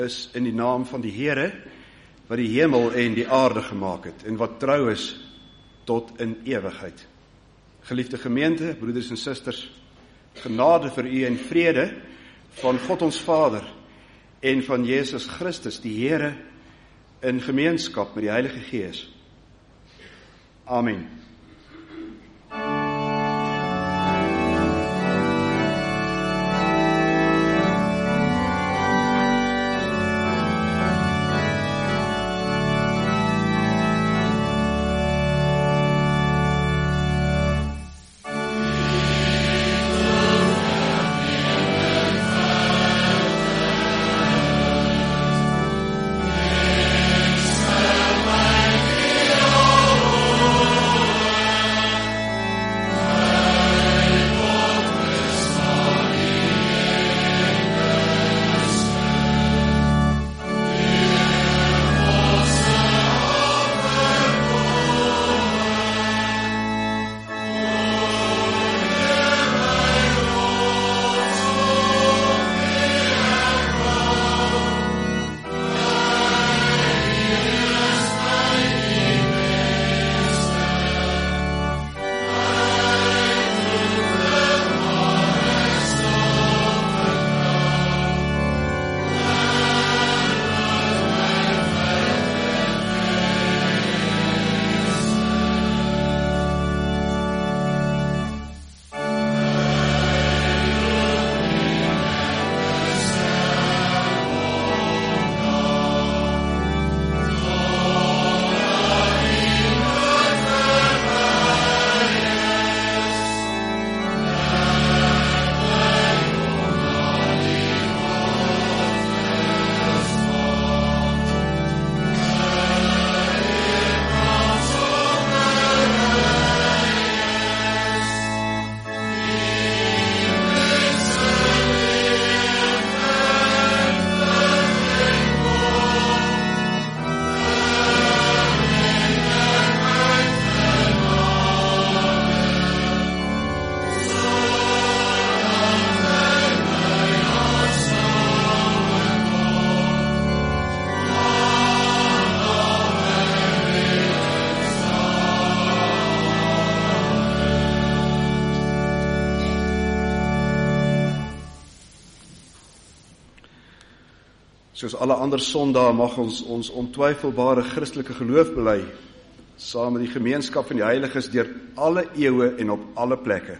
is in die naam van die Here, wat die hemel en die aarde gemaak het, en wat trou is tot in ewigheid. Geliefde gemeente, broeders en susters, genade vir u en vrede van God ons Vader en van Jesus Christus, die Here, in gemeenskap met die Heilige Gees. Amen. Soos alle ander sondae mag ons ontwyfelbare Christelike geloof bely, saam met die gemeenskap van die heiliges deur alle eeue en op alle plekke.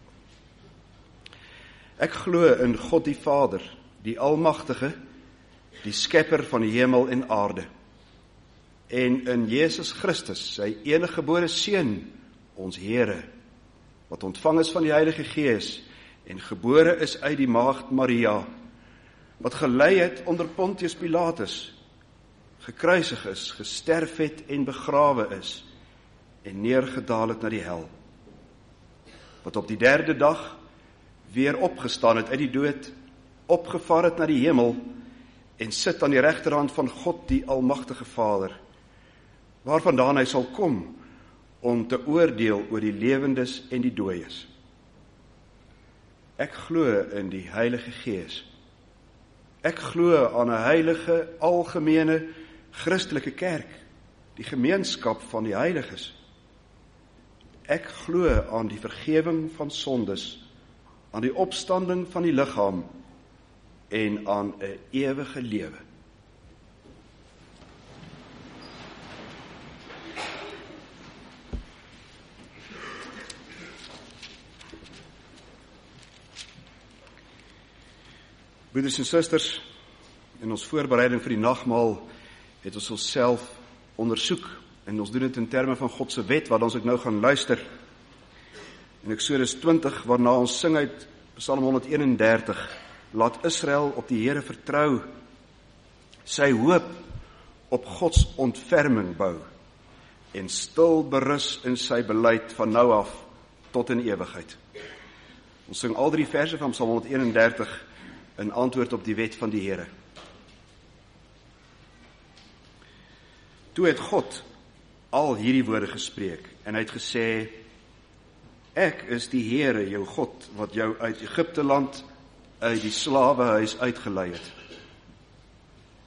Ek glo in God die Vader, die Almagtige, die Skepper van die hemel en aarde, en in Jesus Christus, sy enige gebore Seun, ons Here, wat ontvang is van die Heilige Gees en gebore is uit die maagd Maria, wat gelei het onder Pontius Pilatus, gekruisig is, gesterf het en begrawe is, en neergedaal het na die hel, wat op die 3de dag weer opgestaan het uit die dood, opgevaar het na die hemel, en sit aan die regterhand van God die Almagtige Vader, waarvandaan hy sal kom, om te oordeel oor die lewendes en die dooies. Ek glo in die Heilige Gees. Ek glo aan 'n heilige, algemene, Christelike kerk, die gemeenskap van die heiliges. Ek glo aan die vergewing van sondes, aan die opstanding van die liggaam en aan 'n ewige lewe. Broeders en susters, in ons voorbereiding vir die nagmaal het ons onsself ondersoek, en ons doen dit in terme van God se wet, wat ons ook nou gaan luister. In Eksodus 20, waarna ons sing uit Psalm 131, laat Israel op die Here vertrou, sy hoop op Gods ontferming bou, en stil berus in sy beleid van nou af tot in ewigheid. Ons sing al 3 verse van Psalm 131 in antwoord op die wet van die Here. Toe het God al hierdie woorde gespreek, en hy het gesê, ek is die Here, jou God, wat jou uit Egipte land, uit die slawehuis uitgelei het.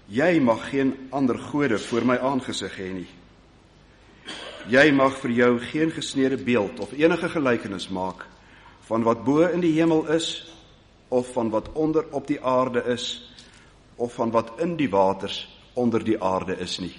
jy mag geen ander gode voor my aangesig hê nie. Jy mag vir jou geen gesnede beeld of enige gelykenis maak van wat bo in die hemel is, of van wat onder op die aarde is, of van wat in die waters onder die aarde is nie.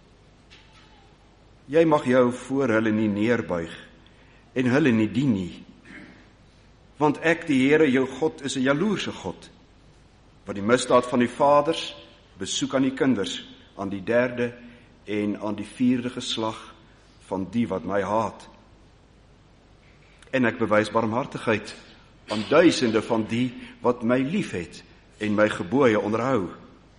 Jy mag jou voor hulle nie neerbuig en hulle nie dien nie, want ek, die Here jou God, is 'n jaloerse God, wat die misdaad van die vaders besoek aan die kinders, aan die 3de en aan die 4de geslag van die wat my haat. En ek bewys barmhartigheid aan duisende van die wat my liefhet en my gebooie onderhou.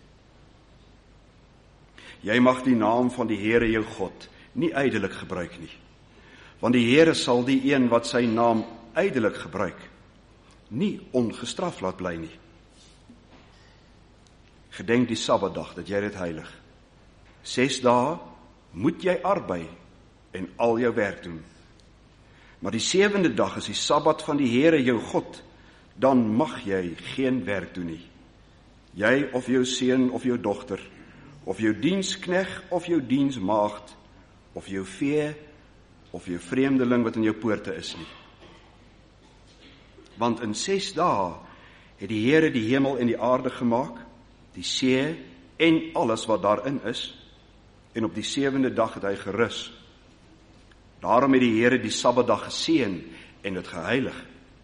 Jy mag die naam van die Here jou God nie ydelik gebruik nie, want die Here sal die een wat sy naam ydelik gebruik, nie ongestraf laat bly nie. Gedenk die Sabbatdag, dat jy dit heilig. 6 dae moet jy arbei en al jou werk doen. Maar die 7de dag is die Sabbat van die Here jou God, dan mag jy geen werk doen nie. Jy of jou seun of jou dogter, of jou dienskneg of jou diensmaagd, of jou vee, of jou vreemdeling wat in jou poorte is nie. Want in 6 dae het die Here die hemel en die aarde gemaak, die see en alles wat daarin is, en op die 7de dag het hy gerus. Daarom het die Here die Sabbatdag geseën en dit geheilig.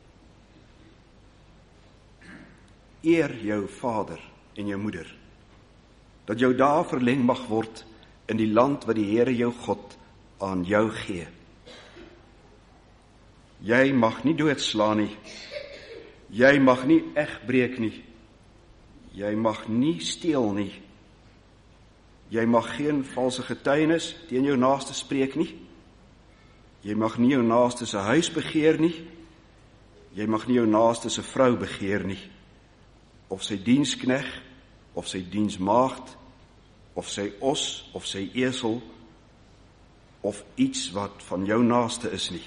Eer jou vader en jou moeder, dat jou dae verleng mag word in die land wat die Here jou God aan jou gee. Jy mag nie doodslaan nie, jy mag nie egbreek nie, jy mag nie steel nie, jy mag geen valse getuienis teen jou naaste spreek nie, jy mag nie jou naaste se huis begeer nie, jy mag nie jou naaste se vrou begeer nie, of sy dienskneg, of sy diensmaagd, of sy os, of sy esel, of iets wat van jou naaste is nie.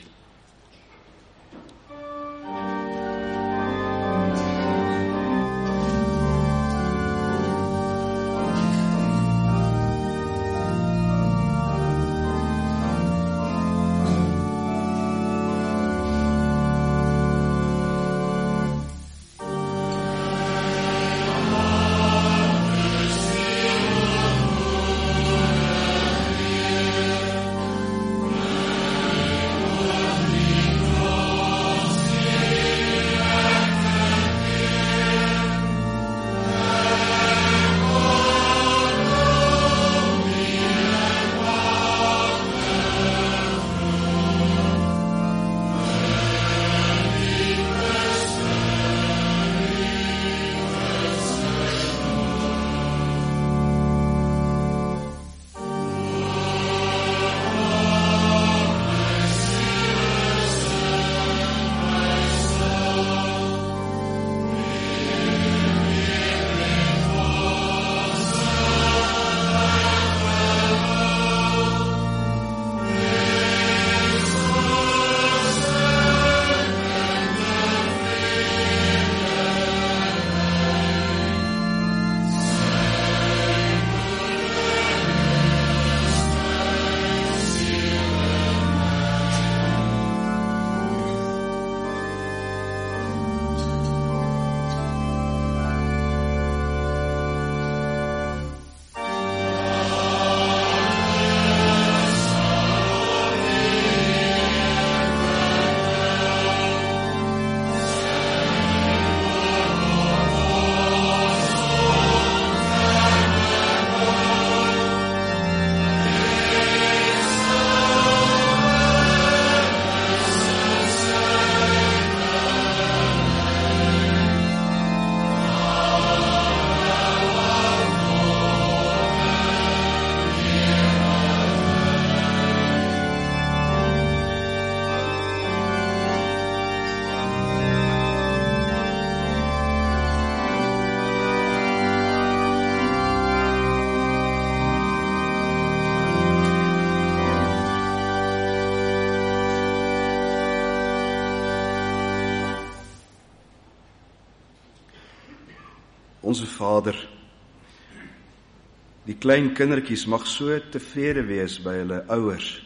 Onze Vader, Die klein kindertjies mag so tevrede wees by hulle ouers.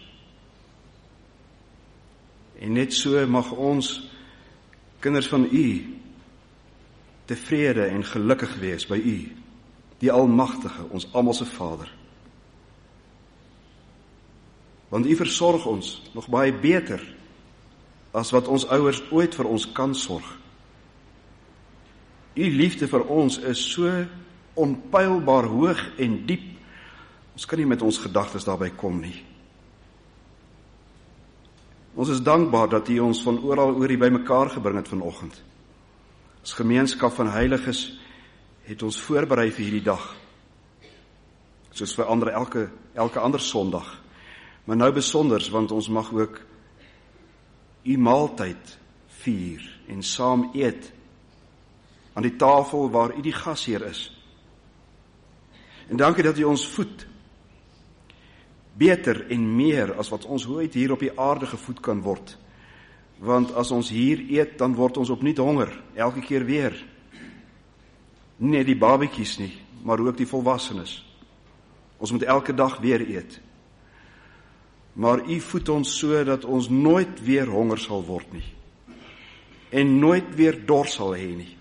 En net so mag ons, kinders van U, tevrede en gelukkig wees by U, die Almagtige, ons almal se Vader. Want U versorg ons nog baie beter as wat ons ouers ooit vir ons kan sorg. U liefde vir ons is so onpeilbaar hoog en diep, ons kan nie met ons gedagtes daarby kom nie. Ons is dankbaar dat U ons van oral oor hier bymekaar gebring het vanoggend. As gemeenskap van heiliges het ons voorberei vir hierdie dag, soos vir elke ander Sondag, maar nou besonders, want ons mag ook U maaltyd vier en saam eet aan die tafel waar U die gasheer is. En dankie dat U ons voed, beter en meer as wat ons ooit hier op die aarde gevoed kan word. Want as ons hier eet, dan word ons opnuut honger, elke keer weer. Nie net die babetjies nie, maar ook die volwassenes. Ons moet elke dag weer eet. Maar U voed ons so dat ons nooit weer honger sal word nie. En nooit weer dors sal hê nie.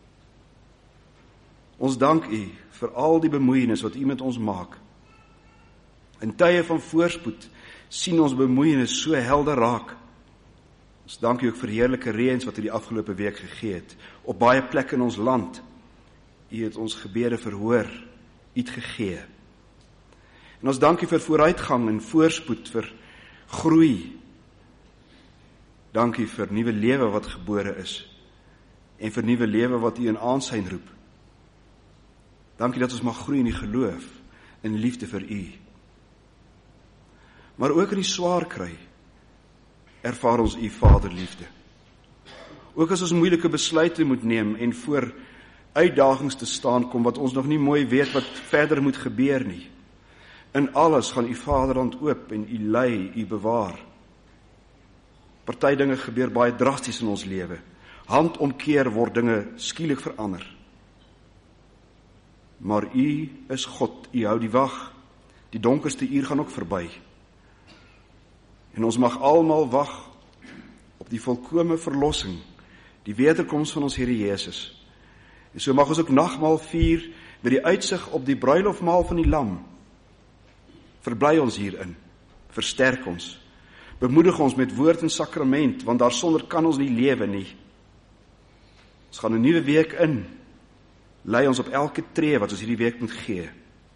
Ons dank U vir al die bemoeienis wat U met ons maak. In tye van voorspoed sien ons bemoeienis so helder raak. Ons dank U ook vir heerlike reëns wat U die afgelope week gegee het, op baie plekke in ons land. U het ons gebede verhoor, U het gegee. En ons dank U vir vooruitgang en voorspoed, vir groei. Dank U vir nuwe lewe wat gebore is, en vir nuwe lewe wat U in aansyn roep. Dank U dat ons mag groei in die geloof, in liefde vir U. Maar ook in die swaar kry, ervaar ons U vaderliefde. Ook as ons moeilike besluite moet neem en voor uitdagings te staan kom wat ons nog nie mooi weet wat verder moet gebeur nie. In alles gaan U vaderhand oop en U lei, U bewaar. Party dinge gebeur baie drasties in ons lewe. Handomkeer word dinge skielik verander. Maar U is God, U hou die wag. Die donkerste uur gaan ook verby. En ons mag almal wag op die volkome verlossing, die wederkoms van ons Here Jesus. En so mag ons ook nagmaal vier met die uitsig op die bruilofmaal van die Lam. Verbly ons hierin, versterk ons, bemoedig ons met woord en sakrament, want daarsonder kan ons nie lewe nie. Ons gaan 'n nuwe week in, lei ons op elke tree wat ons hierdie week moet gee.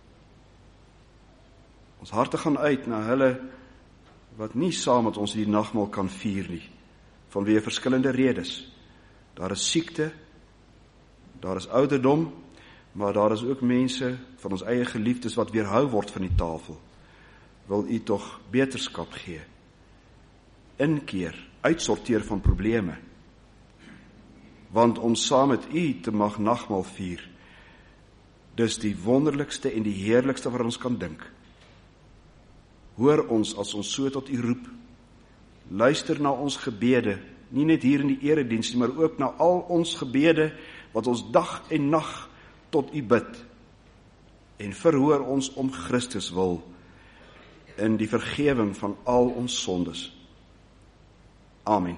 Ons harte gaan uit na hulle wat nie saam met ons die nagmaal kan vier nie, vanweë verskillende redes. Daar is siekte, daar is ouderdom, maar daar is ook mense van ons eie geliefdes wat weerhou word van die tafel. Wil U tog beterskap gee, inkeer, uitsorteer van probleme, want om saam met U te mag nagmaal vier, dis die wonderlikste en die heerlikste wat ons kan dink. Hoor ons as ons so tot U roep, luister na ons gebede, nie net hier in die erediens nie, maar ook na al ons gebede, wat ons dag en nag tot U bid, en verhoor ons om Christus wil, in die vergewing van al ons sondes. Amen.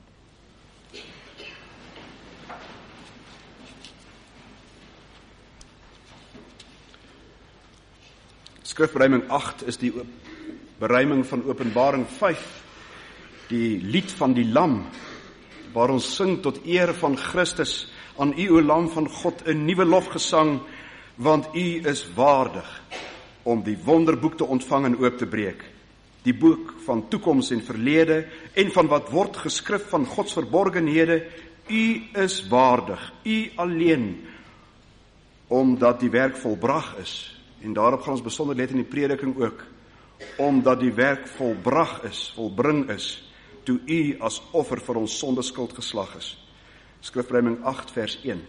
Skrifberuiming 8 is die beruiming van Openbaring 5, die lied van die Lam, waar ons sing tot eer van Christus, aan U, o Lam van God, 'n nuwe lofgesang, want U is waardig om die wonderboek te ontvang en oop te breek, die boek van toekoms en verlede, en van wat word geskrif van Gods verborgenhede. U is waardig, U alleen, omdat die werk volbrag is. En daarop gaan ons besonder let in die prediking ook, omdat die werk volbrag is, volbring is, toe U as offer vir ons sondeskuld geslag is. Skrifberuiming 8 vers 1.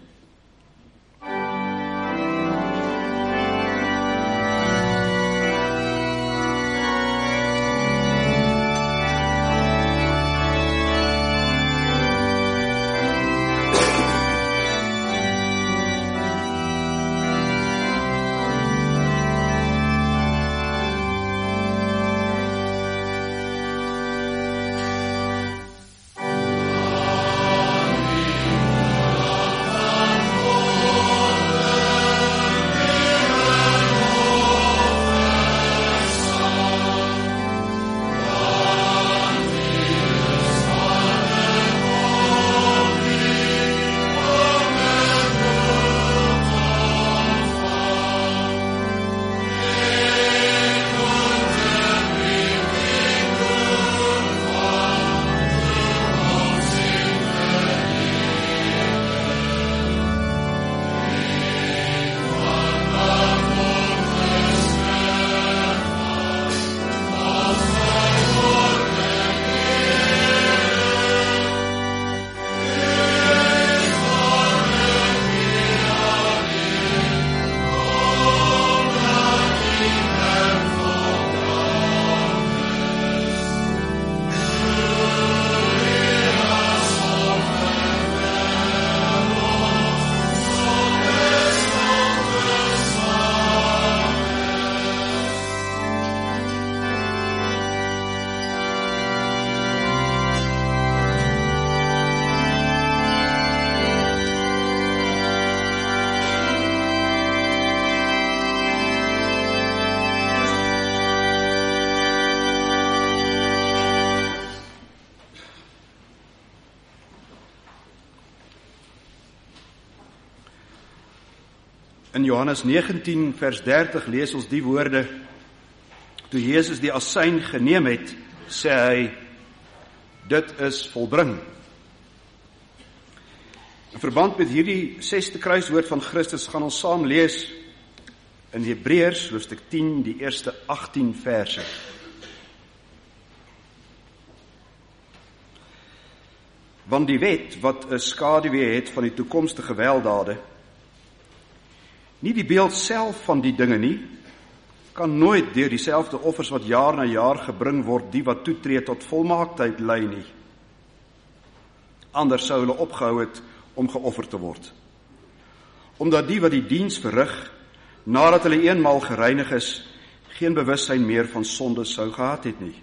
In Johannes 19 vers 30 lees ons die woorde: toe Jesus die asyn geneem het, sê hy, dit is volbring. In verband met hierdie 6de kruiswoord van Christus gaan ons saam lees in Hebreërs hoofstuk 10 die eerste 18 verse. Want die wet wat 'n skaduwee het van die toekomstige weldade, nie die beeld self van die dinge nie, kan nooit deur dieselfde offers wat jaar na jaar gebring word, die wat toetree tot volmaaktheid lei nie. Anders sou hulle opgehou het om geoffer te word. Omdat die wat die diens verrig, nadat hulle eenmaal gereinig is, geen bewussyn meer van sonde sou gehad het nie.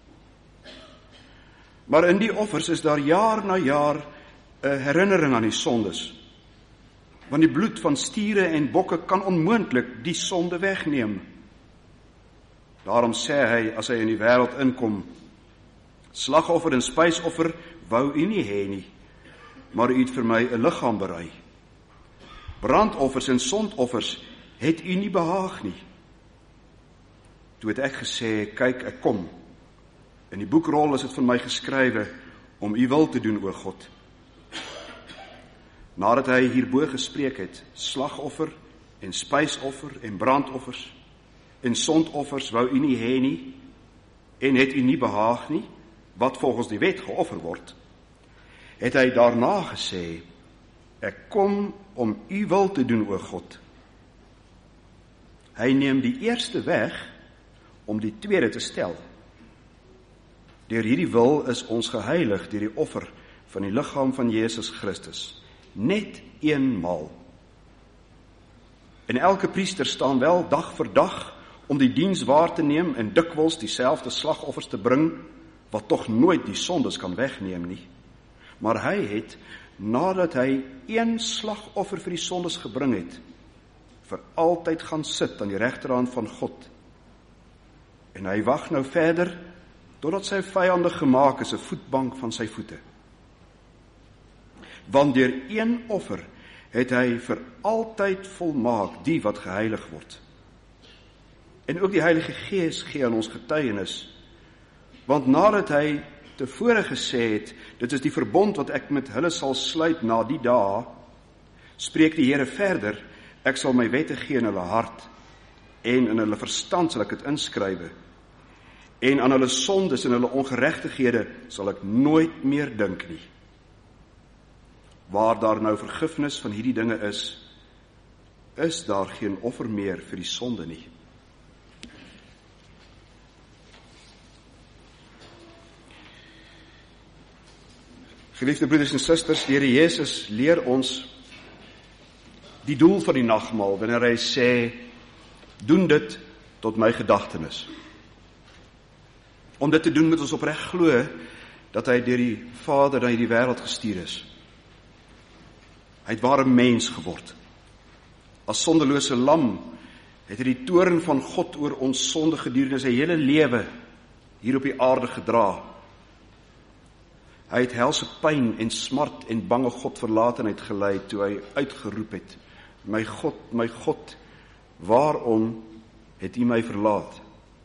Maar in die offers is daar jaar na jaar 'n herinnering aan die sondes. Want die bloed van stiere en bokke kan onmoontlik die sonde wegneem. Daarom sê hy, as hy in die wêreld inkom, slagoffer en spysoffer wou u nie hê nie, maar u het vir my 'n liggaam berei. Brandoffers en sondoffers het u nie behaag nie. Toe het ek gesê, kyk, ek kom. In die boekrol is dit van my geskrywe om u wil te doen, o God. Nadat hy hierbo gespreek het, slagoffer en spysoffer en brandoffers en sondoffers wou u nie hê nie en het u nie behaag nie, wat volgens die wet geoffer word, het hy daarna gesê, ek kom om u wil te doen, o God. Hy neem die eerste weg om die tweede te stel. Deur hierdie wil is ons geheilig deur die offer van die liggaam van Jesus Christus, net eenmaal. En elke priester staan wel dag vir dag om die diens waar te neem en dikwels dieselfde slagoffers te bring, wat tog nooit die sondes kan wegneem nie. Maar hy het, nadat hy een slagoffer vir die sondes gebring het, vir altyd gaan sit aan die regterhand van God. En hy wag nou verder, totdat sy vyande gemaak is 'n voetbank van sy voete. Want deur een offer het hy vir altyd volmaak die wat geheilig word. En ook die Heilige Gees gee aan ons getuienis, want nadat hy tevore gesê het, dit is die verbond wat ek met hulle sal sluit na die dae, spreek die Here verder, ek sal my wette gee in hulle hart, en in hulle verstand sal ek dit inskrywe, en aan hulle sondes en hulle ongeregtighede sal ek nooit meer dink nie. Waar daar nou vergifnis van hierdie dinge is daar geen offer meer vir die sonde nie. Geliefde broeders en susters, die Here Jesus leer ons die doel van die nagmaal, wanneer hy sê, doen dit tot my gedagtenis. Om dit te doen moet ons opreg glo dat hy deur die Vader na hierdie wêreld gestuur is. Hy het ware mens geword. As sondelose lam het hy die toorn van God oor ons sonde gedurende sy hele lewe hier op die aarde gedra. Hy het helse pyn en smart en bange God verlatenheid gelei toe hy uitgeroep het, my God, waarom het U my verlaat?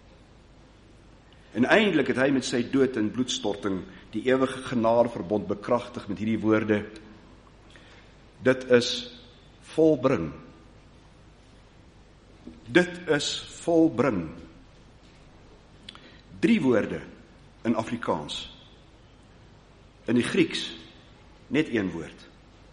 En eintlik het hy met sy dood en bloedstorting die ewige genadeverbond bekragtig met hierdie woorde, dit is volbring. Dit is volbring. 3 woorde in Afrikaans. In die Grieks net 1 woord.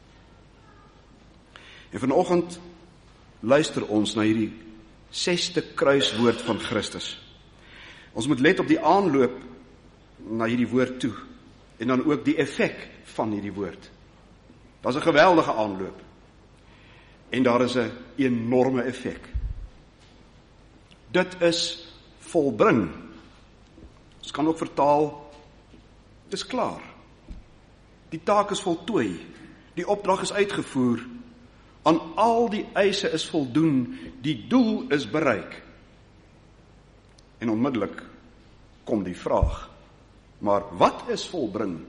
En vanoggend luister ons na hierdie 6de kruiswoord van Christus. Ons moet let op die aanloop na hierdie woord toe en dan ook die effek van hierdie woord. Daar's 'n geweldige aanloop en daar is 'n enorme effek. Dit is volbring. Ons kan ook vertaal, dit is klaar. Die taak is voltooi, die opdrag is uitgevoer, aan al die eise is voldoen, die doel is bereik. En onmiddellik kom die vraag, maar wat is volbring?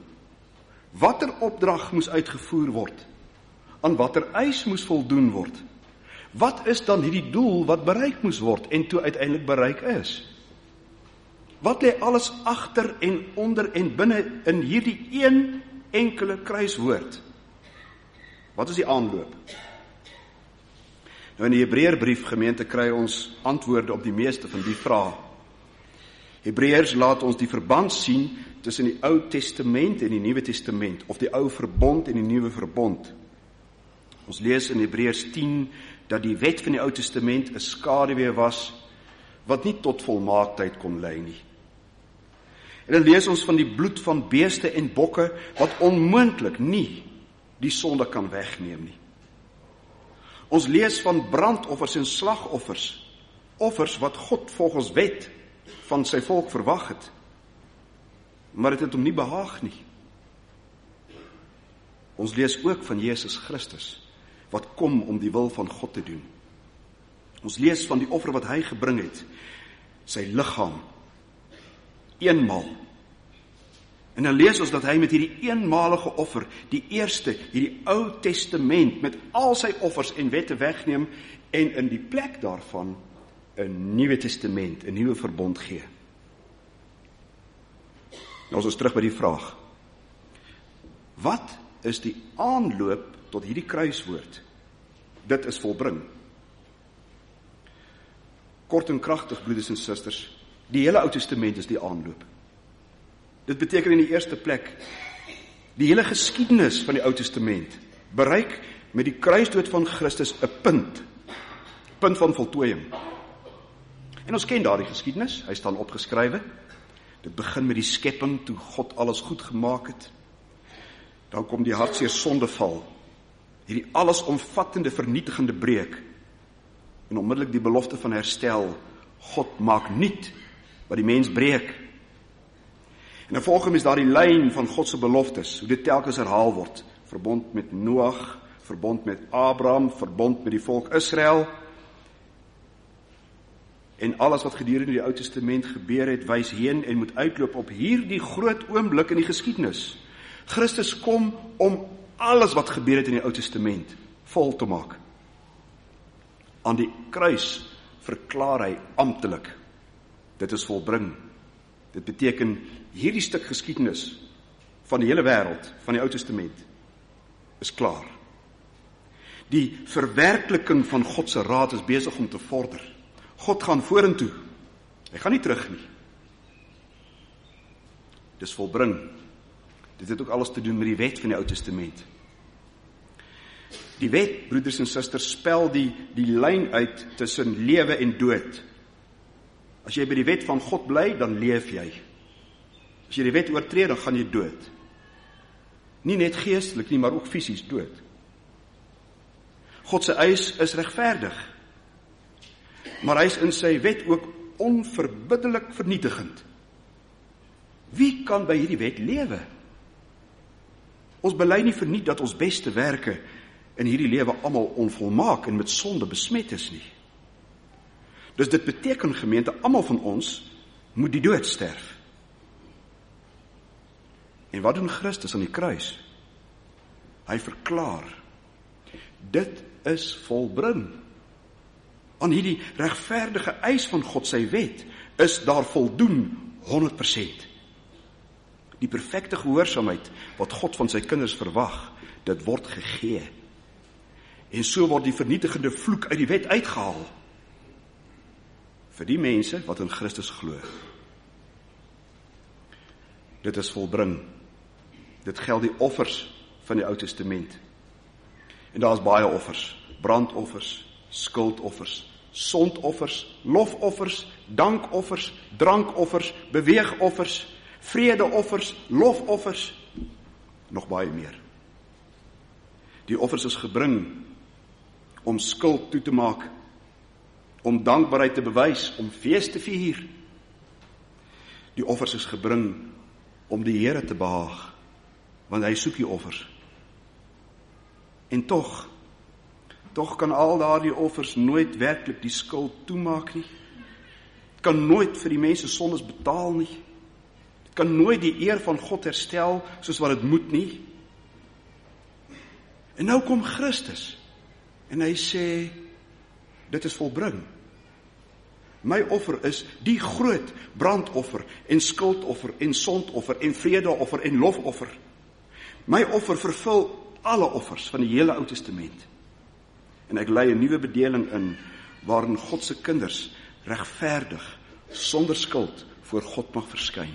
Watter opdrag moes uitgevoer word? Aan watter eis moes voldoen word? Wat is dan hierdie doel wat bereik moes word en toe uiteindelik bereik is? Wat lê alles agter en onder en binne in hierdie een enkele kruiswoord? Wat is die aanloop? Nou in die Hebreërbrief gemeente kry ons antwoorde op die meeste van die vrae. Hebreërs laat ons die verband sien tussen die Ou Testament en die Nuwe Testament, of die Ou Verbond en die Nuwe Verbond. Ons lees in Hebreërs 10 dat die wet van die Ou Testament 'n skaduwee was wat nie tot volmaaktheid kon lei nie. En dan lees ons van die bloed van beeste en bokke wat onmoontlik nie die sonde kan wegneem nie. Ons lees van brandoffers en slagoffers, offers wat God volgens wet van sy volk verwag het. Maar dit het hom nie behaag nie. Ons lees ook van Jesus Christus, wat kom om die wil van God te doen. Ons lees van die offer wat hy gebring het, sy liggaam, eenmaal. En dan lees ons dat hy met hierdie eenmalige offer, die eerste, hierdie Ou Testament, met al sy offers en wette wegneem, en in die plek daarvan, 'n Nuwe Testament, 'n nuwe verbond gee. Nou ons is terug by die vraag. Wat is die aanloop tot hierdie kruiswoord? Dit is volbring. Kort en kragtig, broeders en susters, die hele Ou Testament is die aanloop. Dit beteken in die eerste plek, die hele geskiedenis van die Ou Testament bereik met die kruisdood van Christus 'n punt van voltooiing. En ons ken daardie geskiedenis, hy staan opgeskrywe. Dit begin met die skepping, toe God alles goed gemaak het. Dan kom die hartseer sondeval, hierdie allesomvattende vernietigende breek, en onmiddellik die belofte van herstel. God maak nuut wat die mens breek. En dan volg is daar die lyn van God se beloftes, hoe dit telkens herhaal word. Verbond met Noag, verbond met Abraham, verbond met die volk Israel. En alles wat gedurende die Ou Testament gebeur het, wys heen en moet uitloop op hierdie groot oomblik in die geskiedenis. Christus kom om alles wat gebeur het in die Ou Testament vol te maak. Aan die kruis verklaar hy amptelik, dit is volbring. Dit beteken, hierdie stuk geskiedenis van die hele wêreld, van die Ou Testament, is klaar. Die verwerkliking van God se raad is besig om te vorder. God gaan vorentoe. Hy gaan nie terug nie. Dis volbring. Dit het ook alles te doen met die wet van die Ou Testament. Die wet, broeders en susters, spel die lyn uit tussen lewe en dood. As jy by die wet van God bly, dan leef jy. As jy die wet oortree, dan gaan jy dood. Nie net geestelik nie, maar ook fisies dood. God se eis is regverdig, maar hy is in sy wet ook onverbiddelik vernietigend. Wie kan by hierdie wet lewe? Ons bely nie verniet dat ons beste werke in hierdie lewe almal onvolmaak en met sonde besmet is nie. Dus dit beteken, gemeente, almal van ons moet die dood sterf. En wat doen Christus aan die kruis? Hy verklaar, dit is volbring. Aan hierdie regverdige eis van God sy wet is daar voldoen 100%. Die perfekte gehoorsaamheid wat God van sy kinders verwag, dit word gegee. En so word die vernietigende vloek uit die wet uitgehaal. Vir die mense wat in Christus glo. Dit is volbring. Dit geld die offers van die Ou Testament. En daar is baie offers, brandoffers, skuldoffers, sondoffers, lofoffers, dankoffers, drankoffers, beweegoffers, vredeoffers, lofoffers, nog baie meer. Die offers is gebring om skuld toe te maak, om dankbaarheid te bewys, om fees te vier. Die offers is gebring om die Here te behaag, want hy soek die offers. En tog kan al daardie offers nooit werklik die skuld toemaak nie. Het kan nooit vir die mense sondes betaal nie. Het kan nooit die eer van God herstel soos wat dit moet nie. En nou kom Christus en hy sê, dit is volbring. My offer is die groot brandoffer en skuldoffer en sondoffer en vredeoffer en lofoffer. My offer vervul alle offers van die hele Ou Testament. En ek lei 'n nuwe bedeling in waarin God se kinders regverdig, sonder skuld voor God mag verskyn.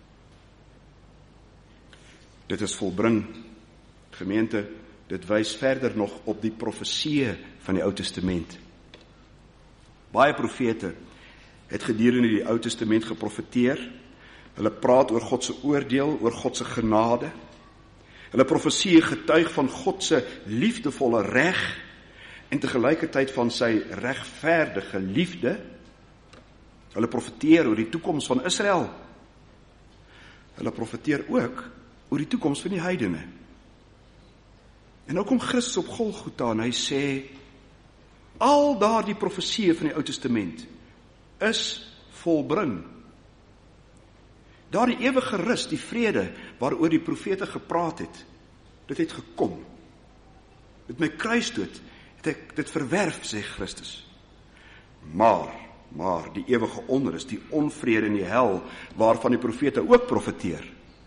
Dit is volbring, gemeente, dit wys verder nog op die profeseë van die Ou Testament. Baie profete het gedurende die Ou Testament geprofeteer. Hulle praat oor God se oordeel, oor God se genade. Hulle profeseë getuig van God se liefdevolle reg en tegelykertyd van sy regverdige liefde. Hulle profeteer oor die toekoms van Israel. Hulle profeteer ook oor die toekoms van die heidene. En nou kom Christus op Golgotha en hy sê, al daardie profeseë van die Ou Testament is volbring. Daardie ewige rus, die vrede waaroor die profete gepraat het, dit het gekom. Met my kruisdood het ek dit verwerf, sê Christus. Maar die ewige onrus, die onvrede in die hel, waarvan die profete ook profeteer,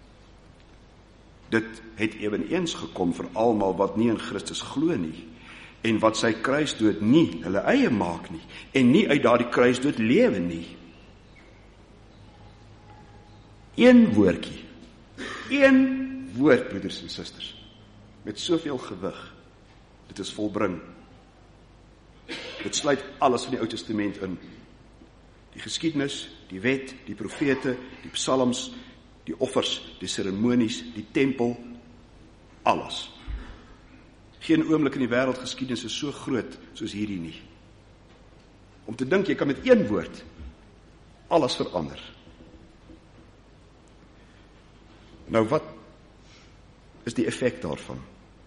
dit het eweneens gekom vir almal wat nie in Christus glo nie, en wat sy kruisdood nie hulle eie maak nie, en nie uit daardie kruisdood lewe nie. Een woordjie, een woord, broeders en susters, met soveel gewig, dit is volbring. Dit sluit alles van die Ou Testament in. Die geskiedenis, die wet, die profete, die psalms, die offers, die seremonies, die tempel, alles. Geen oomblik in die wêreldgeskiedenis is so groot soos hierdie nie. Om te dink, jy kan met een woord alles verander. Nou wat is die effek daarvan?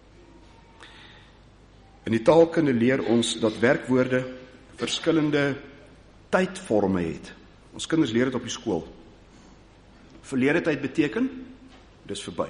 In die taalkunde leer ons dat werkwoorde verskillende tydvorme het. Ons kinders leer dit op die skool. Verlede tyd beteken, dis verby.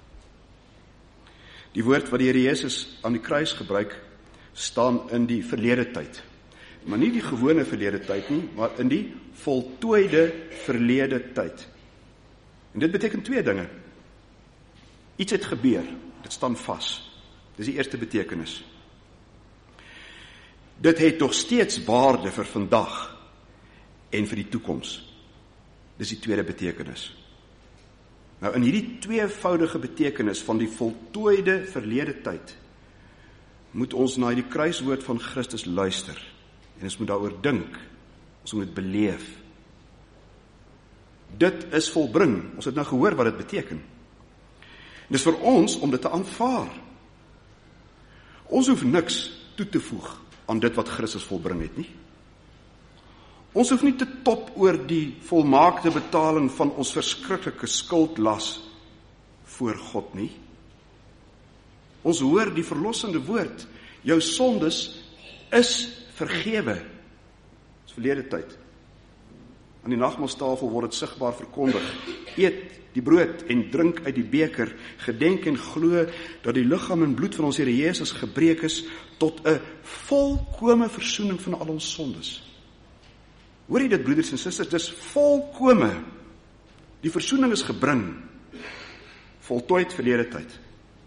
Die woord wat die Here Jesus aan die kruis gebruik, staan in die verlede tyd. Maar nie die gewone verlede tyd nie, maar in die voltooide verlede tyd. En dit beteken twee dinge. Iets het gebeur, dit staan vas. Dis die eerste betekenis. Dit het nog steeds waarde vir vandag en vir die toekoms. Dis die tweede betekenis. Nou in hierdie tweevoudige betekenis van die voltooide verlede tyd, moet ons na die kruiswoord van Christus luister, en ons moet daaroor dink, ons moet dit beleef. Dit is volbring, ons het nou gehoor wat dit beteken. Dis vir ons om dit te aanvaar. Ons hoef niks toe te voeg aan dit wat Christus volbring het nie. Ons hoef nie te top oor die volmaakte betaling van ons verskriklike skuldlas voor God nie. Ons hoor die verlossende woord, jou sondes is vergewe. Dis verlede tyd. Aan die nagmaalstafel word dit sigbaar verkondig. Eet die brood en drink uit die beker, gedenk en glo dat die liggaam en bloed van ons Here Jesus gebreek is tot 'n volkome versoening van al ons sondes. Hoor jy dit, broeders en susters, dis volkome. Die versoening is gebring, voltooid verlede tyd.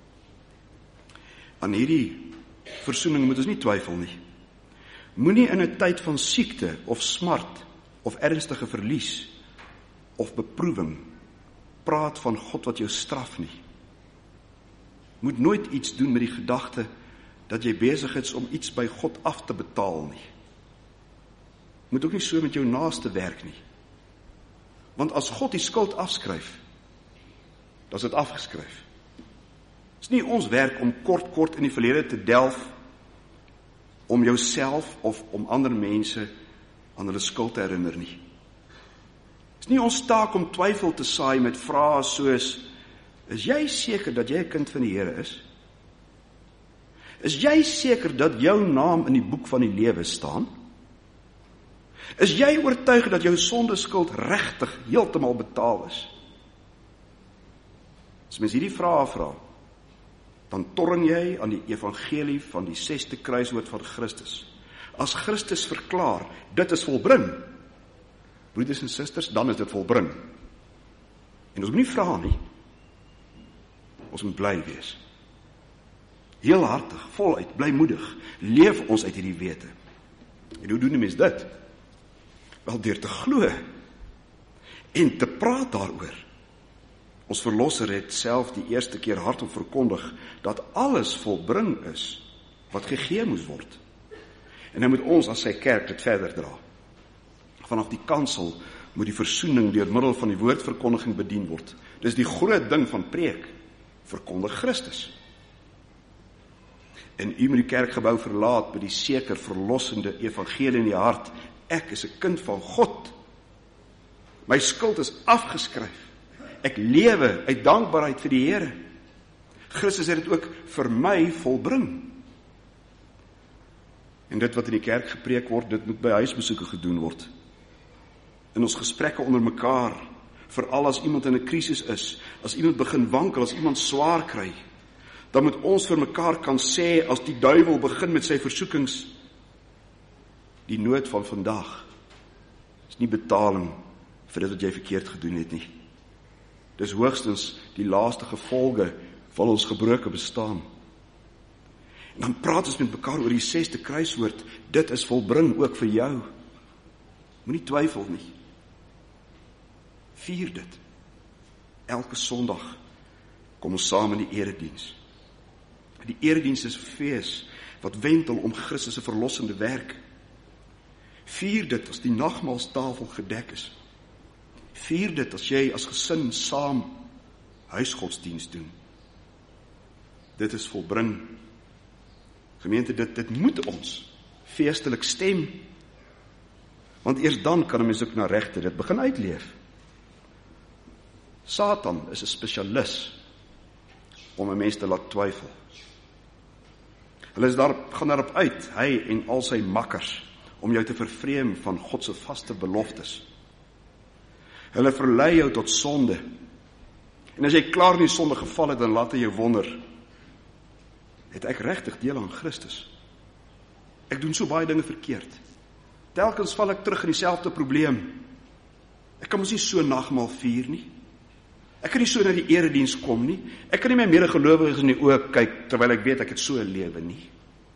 Aan hierdie versoening moet ons nie twyfel nie. Moenie in 'n tyd van siekte of smart of ernstige verlies of beproewing praat van God wat jou straf nie. Moet nooit iets doen met die gedagte dat jy besig is om iets by God af te betaal nie. Moet ook nie so met jou naaste werk nie. Want as God die skuld afskryf, dan is dit afgeskryf. Het is nie ons werk om kort in die verlede te delf, om jouself of om ander mense aan hulle skuld te herinner nie. Het is nie ons taak om twyfel te saai met vrae soos, is jy seker dat jy 'n kind van die Here is? Is jy seker dat jou naam in die boek van die lewe staan? Is jy oortuig dat jou sondeskuld regtig heeltemal betaal is? As mens hierdie vrae vra, dan torring jy aan die evangelie van die 6ste kruiswoord van Christus. As Christus verklaar, dit is volbring, broeders en susters, dan is dit volbring. En ons moet nie vra nie. Ons moet bly wees. Heel hartig, voluit, blymoedig, leef ons uit hierdie wete. En hoe doen die mens dit? Wel, deur te glo en te praat daaroor. Ons verlosser het self die eerste keer hardop verkondig dat alles volbring is wat gegee moes word. En nou moet ons as sy kerk dit verder dra. Vanaf die kansel moet die versoening deur middel van die woordverkondiging bedien word. Dis die groot ding van preek. Verkondig Christus. En u moet die kerkgebou verlaat by die seker verlossende evangelie in die hart. Ek is 'n kind van God. My skuld is afgeskryf. Ek lewe uit dankbaarheid vir die Here. Christus het dit ook vir my volbring. En dit wat in die kerk gepreek word, dit moet by huisbesoeke gedoen word. In ons gesprekke onder mekaar, veral as iemand in 'n krisis is, as iemand begin wankel, as iemand swaar kry, dan moet ons vir mekaar kan sê, as die duiwel begin met sy versoekings, die nood van vandag is nie betaling vir dit wat jy verkeerd gedoen het nie. Dis hoogstens die laaste gevolge van ons gebroke bestaan. En dan praat ons met mekaar oor die 6de kruiswoord, dit is volbring ook vir jou. Moenie twyfel nie. Vier dit. Elke Sondag kom ons saam in die erediens. Die erediens is 'n fees wat wendel om Christus se verlossende werk. Vier dit as die nagmaalstafel gedek is. Vier dit as jy as gesin saam huisgodsdiens doen. Dit is volbring. Gemeente, dit moet ons feestelik stem. Want eers dan kan 'n mens ook na regte dit begin uitleef. Satan is 'n spesialis om 'n mens te laat twyfel. Hulle gaan daarop uit, hy en al sy makkers, om jou te vervreem van God se vaste beloftes. Hulle verlei jou tot sonde. En as jy klaar in die sonde geval het, dan laat hy jou wonder, het ek regtig deel aan Christus? Ek doen so baie dinge verkeerd. Telkens val ek terug in dieselfde probleem. Ek kan mos nie so nagmaal vier nie. Ek kan nie so na die erediens kom nie. Ek kan nie my medegelowiges in die oë kyk, terwyl ek weet ek het so 'n lewe nie.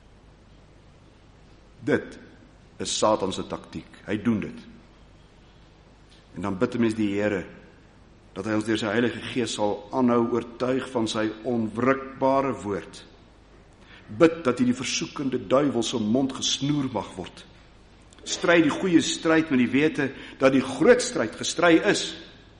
Dit is Satan se taktiek. Hy doen dit. En dan bid 'n mens die Here, dat hy ons deur sy Heilige Gees sal aanhou oortuig van sy onwrikbare woord. Bid dat die versoekende duiwel se mond gesnoer mag word. Stry die goeie stryd met die wete dat die groot stryd gestry is.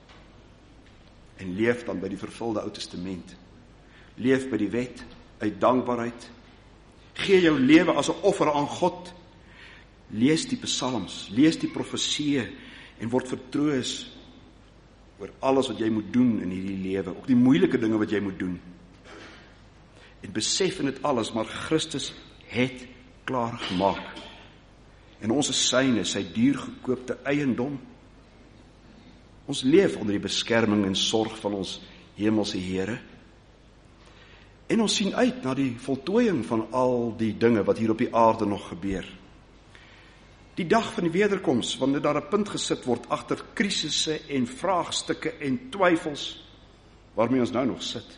En leef dan by die vervulde Ou Testament. Leef by die wet uit dankbaarheid. Gee jou lewe as 'n offer aan God. Lees die psalms, lees die profesieë en word vertroos oor alles wat jy moet doen in hierdie lewe, ook die moeilike dinge wat jy moet doen. En besef in dit alles, maar Christus het klaar gemaak. En ons is syne, sy duurgekoopte eiendom. Ons leef onder die beskerming en sorg van ons hemelse Here. En ons sien uit na die voltooiing van al die dinge wat hier op die aarde nog gebeur. Die dag van die wederkoms, wanneer daar 'n punt gesit word agter krisisse en vraagstukke en twyfels, waarmee ons nou nog sit.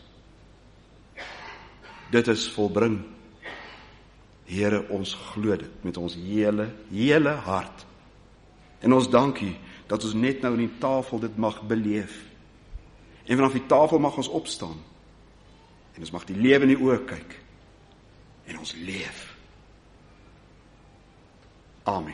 Dit is volbring. Here, ons glo dit met ons hele hart. En ons dank U dat ons net nou in die tafel dit mag beleef. En vanaf die tafel mag ons opstaan. En ons mag die lewe in die oë kyk. En ons leef. Amen.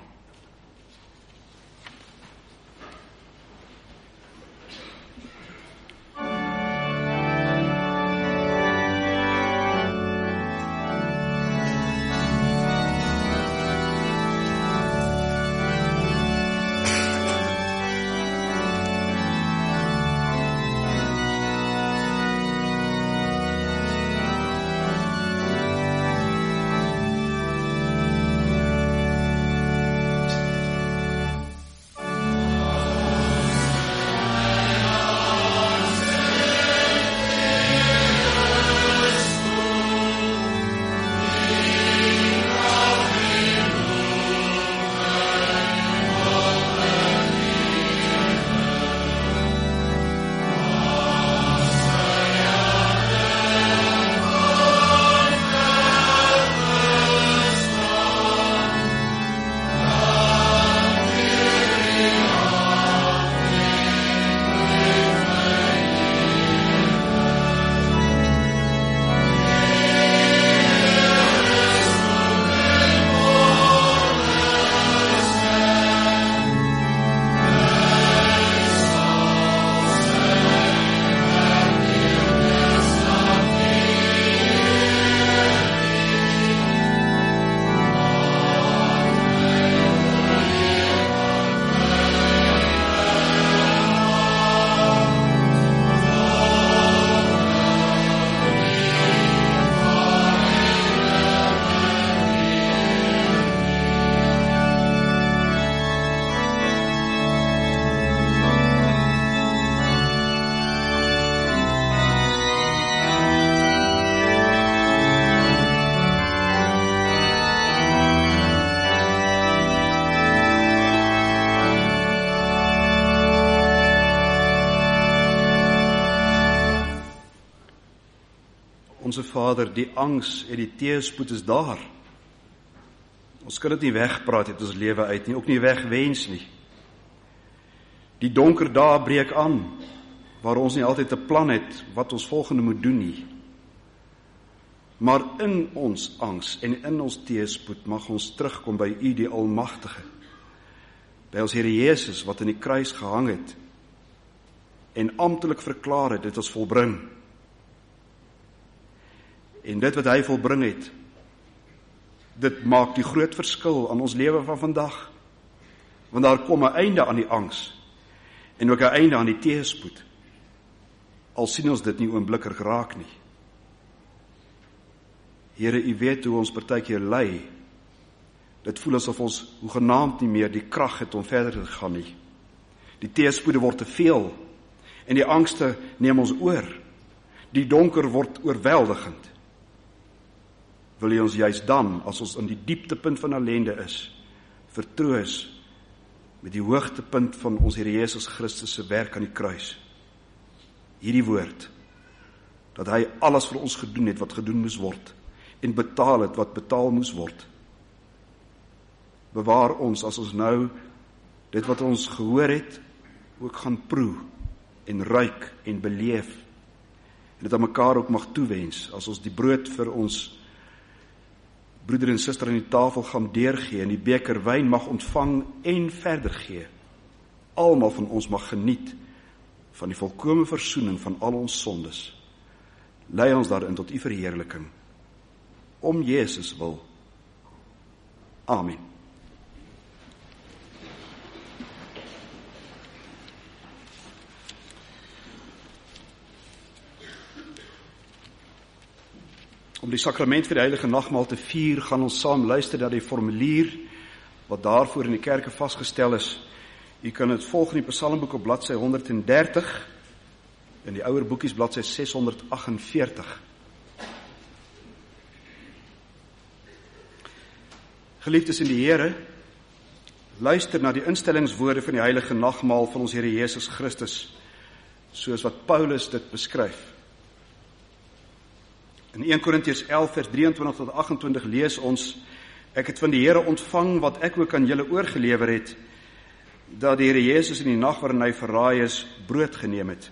Onse Vader, die angs en die teëspoed is daar. Ons kan dit nie wegpraat uit ons lewe uit nie, ook nie wegwens nie. Die donker dae breek aan, waar ons nie altyd 'n plan het wat ons volgende moet doen nie. Maar in ons angs en in ons teëspoed mag ons terugkom by U, die Almagtige, by ons Here Jesus wat aan die kruis gehang het en amptelik verklaar het, dit is volbring. En dit wat hy volbring het, dit maak die groot verskil aan ons lewe van vandag. Want daar kom 'n einde aan die angs en ook 'n einde aan die teëspoed. Al sien ons dit nie oombliklik raak nie. Here, U weet hoe ons partykeer ly. Dit voel asof ons hoegenaamd nie meer die krag het om verder te gaan nie. Die teëspoede word te veel en die angste neem ons oor. Die donker word oorweldigend. Wil U ons juist dan, as ons in die dieptepunt van ellende is, vertroos met die hoogtepunt van ons Here Jesus Christus se werk aan die kruis. Hierdie woord, dat hy alles vir ons gedoen het wat gedoen moes word, en betaal het wat betaal moes word. Bewaar ons as ons nou dit wat ons gehoor het, ook gaan proe, en ruik, en beleef, en dit aan mekaar ook mag toewens, as ons die brood vir ons broeder en suster aan die tafel gaan deurgee, en die beker wyn mag ontvang en verder gee. Almal van ons mag geniet van die volkome versoening van al ons sondes. Lei ons daarin tot U verheerliking. Om Jesus wil. Amen. Om die sakrament vir die heilige nagmaal te vier, gaan ons saam luister na die formulier wat daarvoor in die kerke vasgestel is. U kan dit volg in die Psalmboek op bladsy 130, in die ouer boekies bladsy 648. Geliefdes in die Here, luister na die instellingswoorde van die heilige nagmaal van ons Here Jesus Christus, soos wat Paulus dit beskryf. In 1 Korintiërs 11 vers 23 tot 28 lees ons: Ek het van die Here ontvang wat ek ook aan julle oorgelewer het, dat die Here Jesus in die nag waarin hy verraai is, brood geneem het.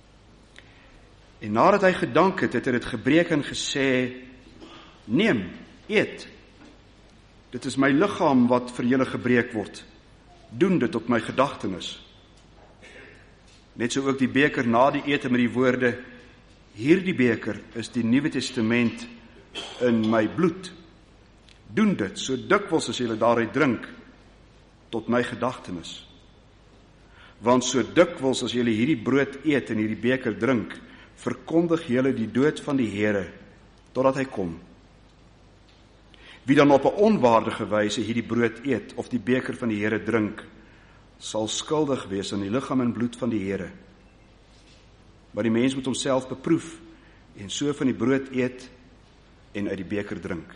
En nadat hy gedank het, het hy dit gebreek en gesê: Neem, eet. Dit is my liggaam wat vir julle gebreek word. Doen dit tot my gedagtenis. Net so ook die beker na die ete met die woorde: Hierdie beker is die Nuwe Testament in my bloed. Doen dit so dikwels as julle daaruit drink, tot my gedagtenis. Want so dikwels as julle hierdie brood eet en hierdie beker drink, verkondig julle die dood van die Here, totdat hy kom. Wie dan op 'n onwaardige wyse hierdie brood eet, of die beker van die Here drink, sal skuldig wees aan die liggaam en bloed van die Here. Maar die mens moet homself beproef, en so van die brood eet, en uit die beker drink.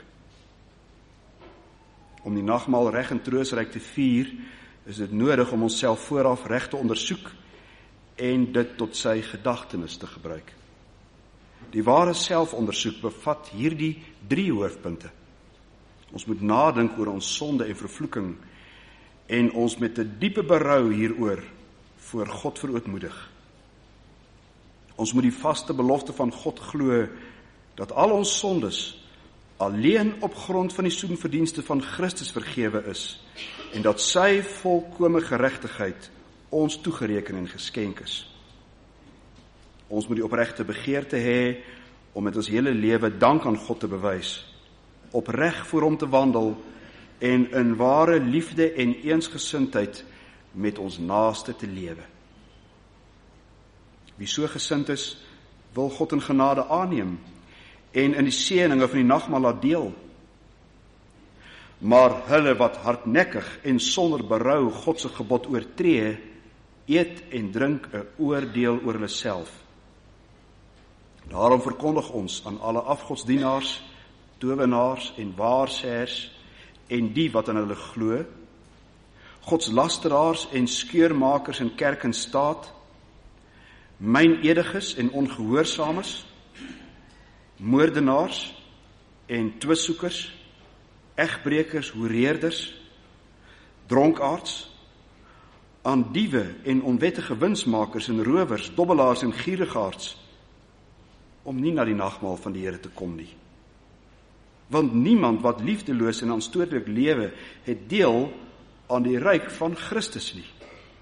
Om die nagmaal reg en troostryk te vier, is dit nodig om onsself vooraf reg te ondersoek, en dit tot sy gedagtenis te gebruik. Die ware selfondersoek bevat hierdie 3 hoofpunte. Ons moet nadink oor ons sonde en vervloeking, en ons met 'n diepe berou hieroor voor God verootmoedig. Ons moet die vaste belofte van God glo, dat al ons sondes alleen op grond van die soenverdienste van Christus vergewe is, en dat sy volkome geregtigheid ons toegereken en geskenk is. Ons moet die opregte begeerte hê om met ons hele lewe dank aan God te bewys, opreg voor hom te wandel en in ware liefde en eensgesindheid met ons naaste te lewe. Wie so gesind is, wil God in genade aanneem en in die seëninge van die nagmaal laat deel. Maar hulle wat hardnekkig en sonder berou God se gebod oortree, eet en drink 'n oordeel oor hulle self. Daarom verkondig ons aan alle afgodsdienaars, towenaars en waarsêers en die wat aan hulle glo, godslasteraars en skeurmakers in kerk en staat, mynediges en ongehoorsaames, moordenaars en twissoekers, egbrekers, hoereerders, dronkaards, aan diewe en onwettige winsmakers en rowers, dobbelaars en gierigaards, om nie na die nagmaal van die Here te kom nie. Want niemand wat liefdeloos en aanstootlik lewe, het deel aan die ryk van Christus nie.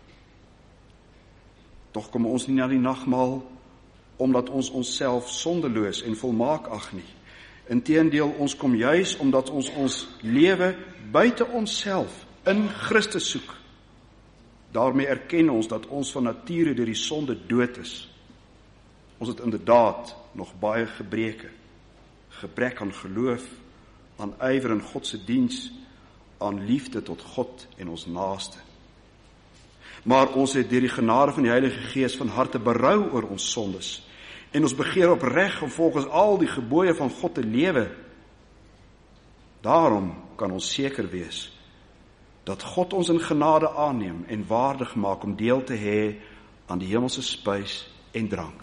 Tog kom ons nie na die nagmaal, omdat ons onsself sondeloos en volmaak ag nie. Inteendeel, ons kom juis omdat ons lewe buite onsself in Christus soek. Daarmee erken ons dat ons van nature deur die sonde dood is. Ons het inderdaad nog baie gebreke. Gebrek aan geloof, aan ywer in God se diens, aan liefde tot God en ons naaste. Maar ons het deur die genade van die Heilige Gees van harte berou oor ons sondes. En ons begeer opreg om volgens al die gebooie van God te lewe. Daarom kan ons seker wees dat God ons in genade aanneem en waardig maak om deel te hê aan die hemelse spys en drank.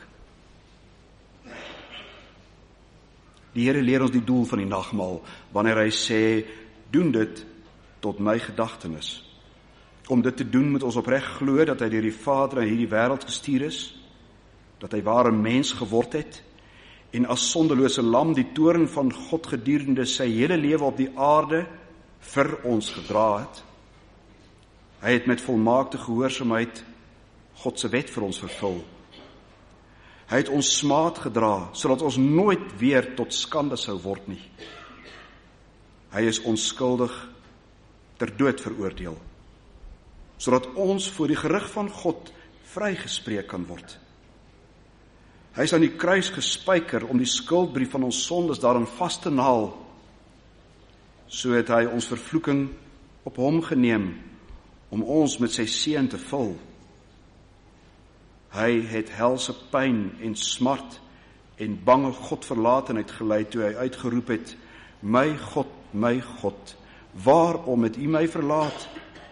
Die Here leer ons die doel van die nagmaal wanneer hy sê, doen dit tot my gedagtenis. Om dit te doen moet ons opreg glo dat hy deur die Vader in hierdie wêreld gestuur is, dat hy ware mens geword het en as sondelose lam die toorn van God gedurende sy hele lewe op die aarde vir ons gedra het. Hy het met volmaakte gehoorsaamheid God se wet vir ons vervul. Hy het ons smaad gedra, sodat ons nooit weer tot skande sou word nie. Hy is onskuldig ter dood veroordeel, sodat ons voor die gerig van God vrygespreek kan word. Hy is aan die kruis gespyker om die skuldbrief van ons sondes daarin vas te naal. So het hy ons vervloeking op hom geneem, om ons met sy seun te vul. Hy het helse pyn en smart en bange Godverlatenheid gelei toe hy uitgeroep het, my God, waarom het U my verlaat?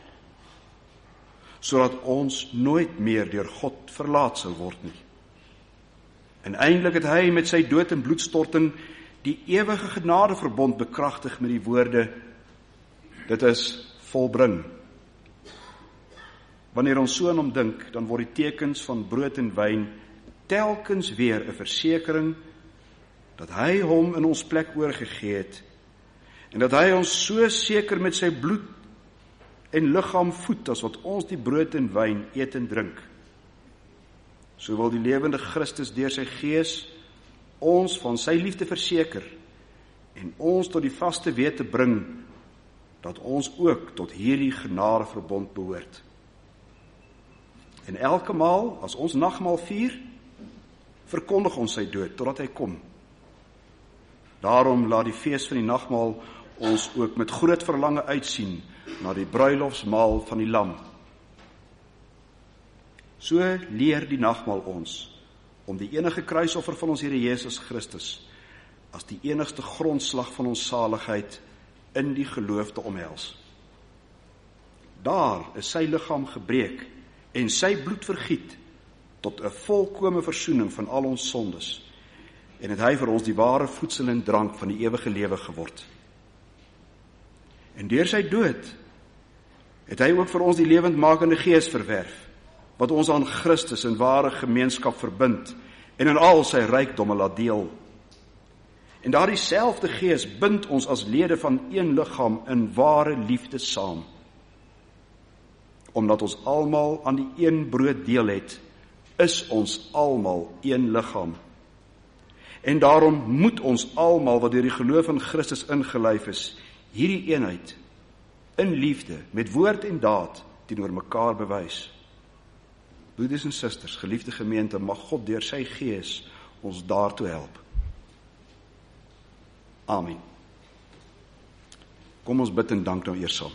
Sodat ons nooit meer deur God verlaat sou word nie. En eintlik het hy met sy dood en bloedstorting die ewige genadeverbond bekragtig met die woorde, dit is volbring. Wanneer ons so aan hom dink, dan word die tekens van brood en wyn telkens weer 'n versekering dat hy hom in ons plek oorgegee het en dat hy ons so seker met sy bloed en liggaam voed as wat ons die brood en wyn eet en drink. So wil die lewende Christus deur sy Gees ons van sy liefde verseker en ons tot die vaste wete bring dat ons ook tot hierdie genadeverbond behoort. En elke maal as ons nagmaal vier, verkondig ons sy dood totdat hy kom. Daarom laat die fees van die nagmaal ons ook met groot verlange uitsien na die bruilofsmaal van die Lam. So leer die nagmaal ons om die enige kruisoffer van ons Here Jesus Christus as die enigste grondslag van ons saligheid in die geloof te omhels. Daar is sy liggaam gebreek en sy bloed vergiet tot 'n volkome versoening van al ons sondes, en het hy vir ons die ware voedsel en drank van die ewige lewe geword. En deur sy dood het hy ook vir ons die lewendmakende Gees verwerf, wat ons aan Christus in ware gemeenskap verbind en in al sy rykdomme laat deel. En daardie selfde Gees bind ons as lede van een liggaam in ware liefde saam. Omdat ons almal aan die een brood deel het, is ons almal een liggaam. En daarom moet ons almal wat deur die geloof in Christus ingelyf is, hierdie eenheid in liefde met woord en daad teenoor mekaar bewys. Broeders en susters, geliefde gemeente, mag God deur sy Gees ons daartoe help. Amen. Kom ons bid en dank nou eers saam.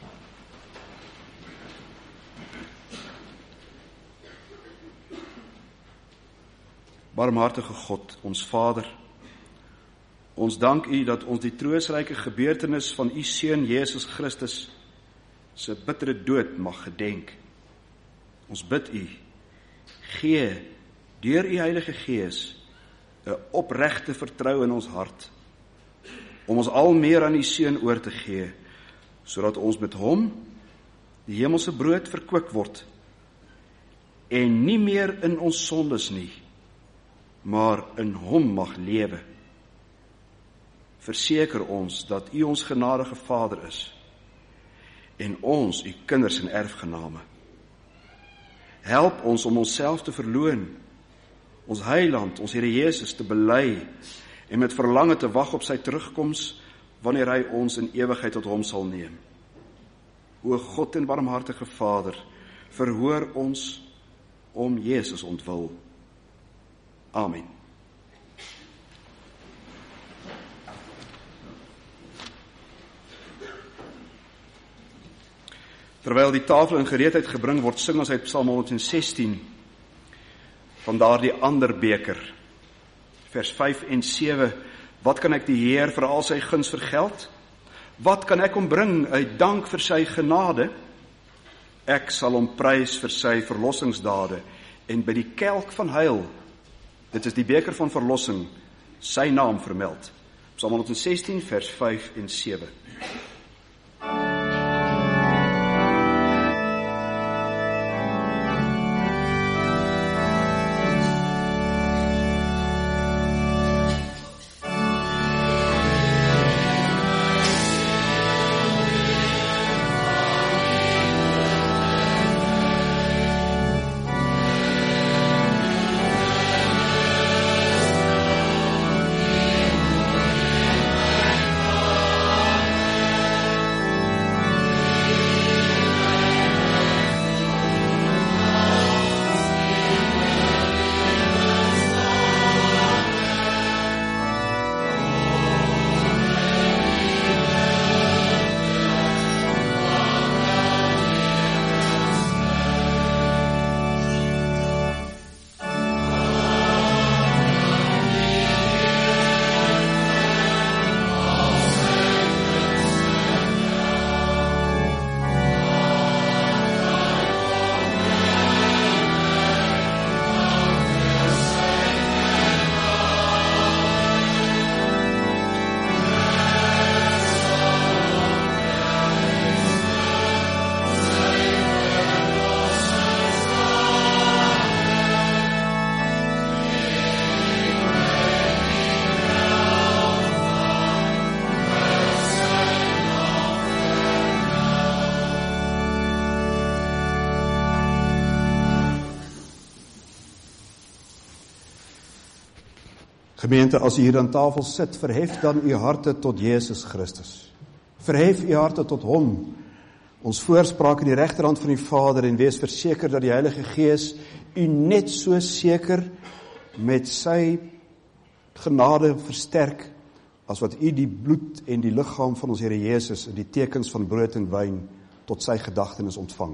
Barmhartige God, ons Vader, ons dank U dat ons die troostryke gebeurtenis van U Seun Jesus Christus se bittere dood mag gedenk. Ons bid U, gee deur U Heilige Gees 'n 'n opregte vertroue in ons hart, om ons al meer aan die Seun oor te gee, sodat ons met hom die hemelse brood verkwik word, en nie meer in ons sondes nie, maar in hom mag lewe. Verseker ons dat U ons genadige Vader is, en ons U kinders en erfgename. Help ons om onsself te verloon, ons Heiland, ons Here Jesus te bely, en met verlange te wag op sy terugkoms, wanneer hy ons in ewigheid tot hom sal neem. O God en barmhartige Vader, verhoor ons om Jesus ontwil. Amen. Terwyl die tafel in gereedheid gebring word, sing ons uit Psalm 116, van daardie ander beker, vers 5 en 7, wat kan ek die Heer vir al sy guns vergeld? Wat kan ek hom bring uit dank vir sy genade? Ek sal hom prys vir sy verlossingsdade, en by die kelk van heil, dit is die beker van verlossing, sy naam vermeld. Psalm 116, vers 5 en 7. Gemeente, as u hier aan tafel sit, verhef dan u harte tot Jesus Christus. Verhef u harte tot hom, ons voorspraak in die regterhand van die Vader, en wees verseker dat die Heilige Gees u net so seker met sy genade versterk, as wat u die bloed en die liggaam van ons Here Jesus en die tekens van brood en wyn tot sy gedagtenis ontvang.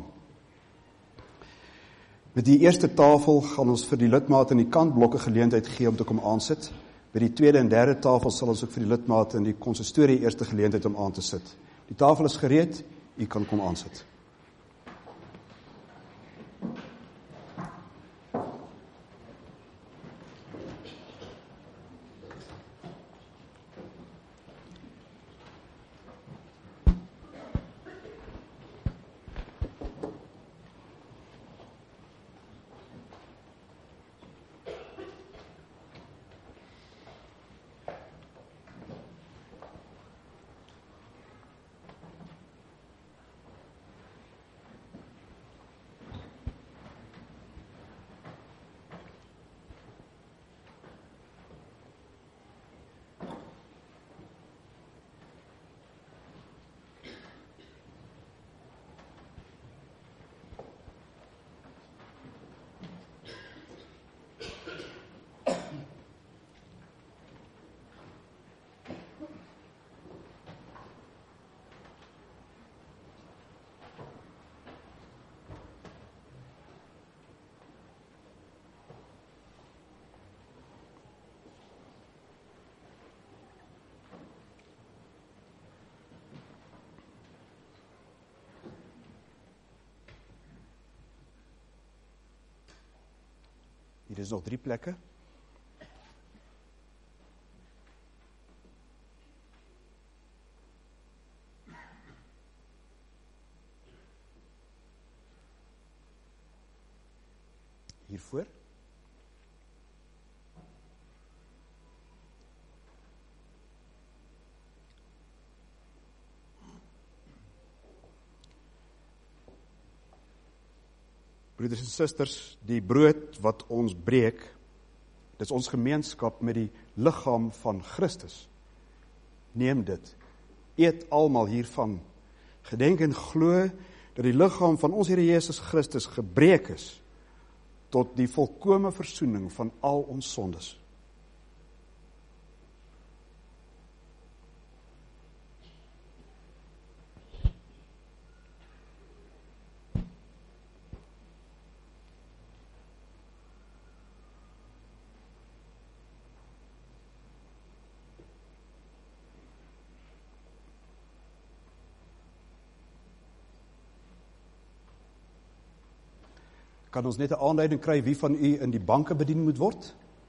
Met die eerste tafel gaan ons vir die lidmate in die kantblokke geleentheid gee om te kom aansit. By die tweede en derde tafel sal ons ook vir die lidmate in die konsistorie eerste geleentheid om aan te sit. Die tafel is gereed, u kan kom aansit. Hier is nog 3 plekke. hiervoor. Broeders en susters, die brood wat ons breek, dis ons gemeenskap met die liggaam van Christus. Neem dit, eet almal hiervan. Gedenk en glo dat die liggaam van ons Here Jesus Christus gebreek is tot die volkome versoening van al ons sondes. Kan ons net 'n aanduiding kry wie van u in die banke bedien moet word?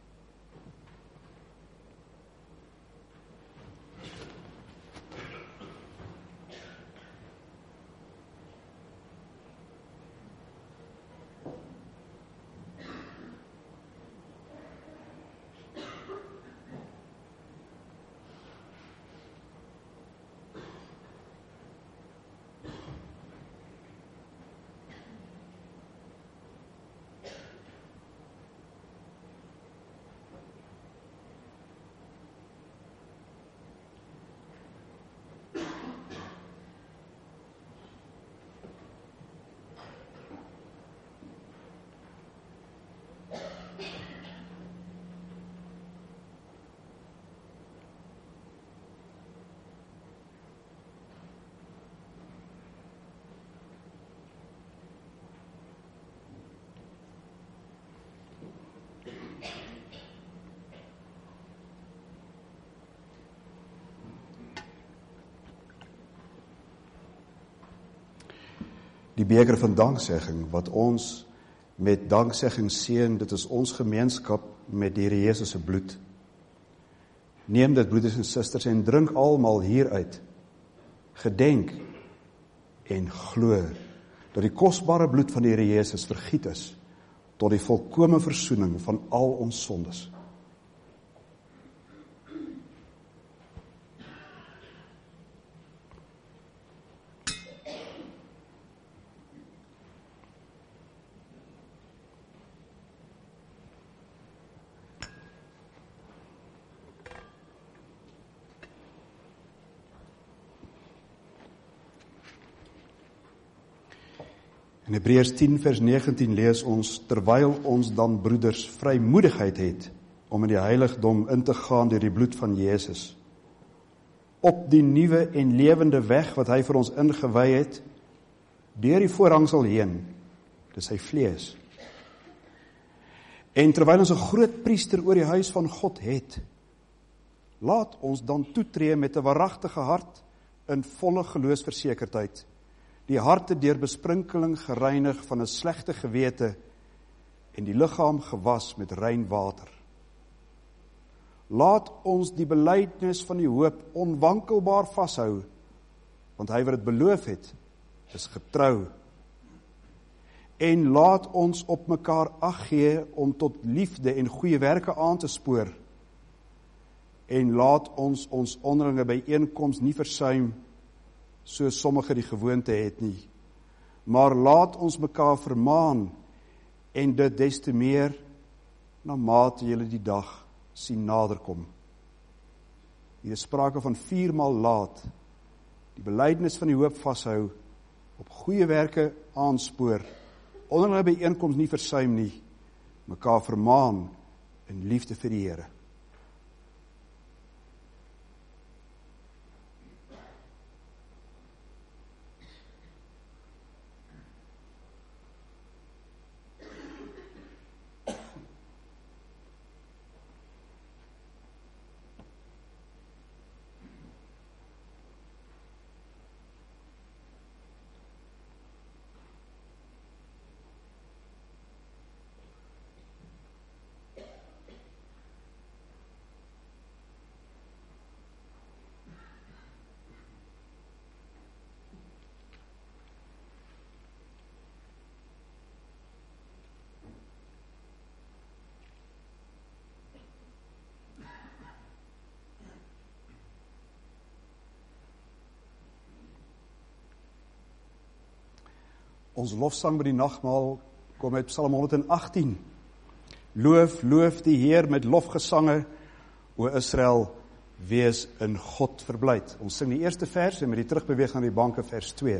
Die beker van danksegging, wat ons met danksegging seën, dit is ons gemeenskap met die Here Jesus se bloed. Neem dit, broeders en susters, en drink almal hieruit. Gedenk en glo dat die kosbare bloed van die Here Jesus vergiet is tot die volkome versoening van al ons sondes. In Hebreërs 10 vers 19 lees ons, terwyl ons dan broeders vrymoedigheid het om in die heiligdom in te gaan deur die bloed van Jesus, op die nuwe en lewende weg wat hy vir ons ingewy het, deur die voorhangsel heen, dis sy vlees. En terwyl ons 'n groot priester oor die huis van God het, laat ons dan toetree met 'n waaragtige hart in volle geloofsversekerdheid, die harte deur besprinkeling gereinig van 'n slegte gewete en die liggaam gewas met rein water. Laat ons die belydenis van die hoop onwankelbaar vashou, want hy wat dit beloof het, is getrou. En laat ons op mekaar ag gee om tot liefde en goeie werke aan te spoor. En laat ons ons onderlinge byeenkoms nie versuim, so sommige die gewoonte het nie. Maar laat ons mekaar vermaan, en dit des te meer, na mate julle die dag sien naderkom. Hier is sprake van 4 maal laat, die belydenis van die hoop vashou, op goeie werke aanspoor, onderlinge byeenkoms nie versuim nie, mekaar vermaan in liefde vir die Here. Ons lofsang by die nagmaal kom uit Psalm 118. Loof, loof die Heer met lofgesange, o Israel, wees in God verblyd. Ons sing die eerste vers en met die terugbeweeg na die banke vers 2.